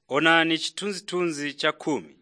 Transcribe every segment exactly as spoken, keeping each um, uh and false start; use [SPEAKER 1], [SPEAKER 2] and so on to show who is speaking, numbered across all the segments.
[SPEAKER 1] Onani chithunzithunzi cha khumi.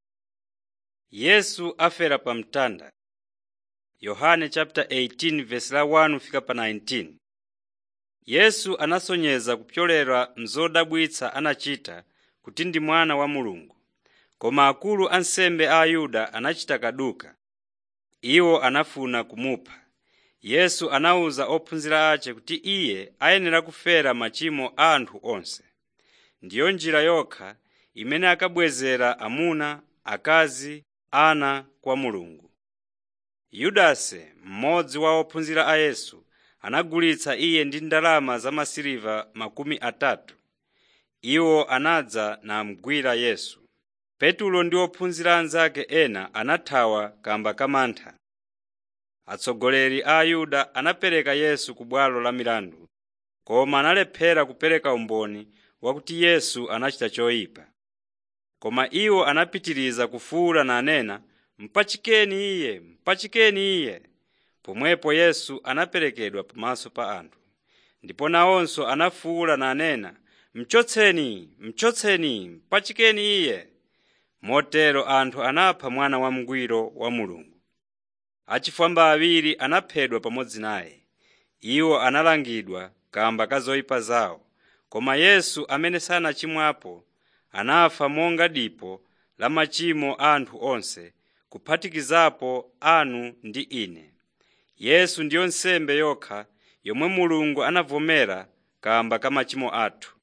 [SPEAKER 1] Yesu afera pa mtanda. Yohane chapter eighteen verse la one fika pa nineteen. Yesu anasonyeza kupyolera mzodabwitsa anachita kuti ndi mwana wa Mulungu. Koma akulu ansembe a Ayuda anachita kaduka. Iwo anafuna kumupha. Yesu anawuza ophunzira ace kuti iye ayenera kufera machimo a anthu onse. Ndiyo njira yokha imene akabwezera amuna, akazi, ana kwa Mulungu. Yudase, mmodzi wa ophunzira a Yesu, anagulitsa iye ndi ndalama za masiliva makumi atatu. Iwo anadza namugwira Yesu. Petulo ndi ophunzira anzake ena anathawa kamba kamantha. Atsogoleri a Ayuda anapereka Yesu ku bwalo la milandu, koma analephera kupereka umboni wakuti Yesu anachita choyipa. Koma iwo anapitiriza kufuwula nanena, "Mpachikeni iye, mpachikeni iye!" Pomwepo Yesu anaperekedwa pamaso pa anthu. Ndipo nawonso anafuwula nanena, "Mchotseni, mchotseni, mpachikeni iye!" Motero anthu anapha mwana wamngwiro wa Mulungu. Achifwamba awiri anaphedwa pamodzi naye. Iwo analangidwa kamba ka zoyipa zawo. Koma Yesu amene sanachimwapo anafa monga dipo la machimo a anthu onse, kuphatikizapo anu ndi ine. Yesu ndiyo nsembe yokha yomwe Mulungu anavomera kamba ka machimo athu.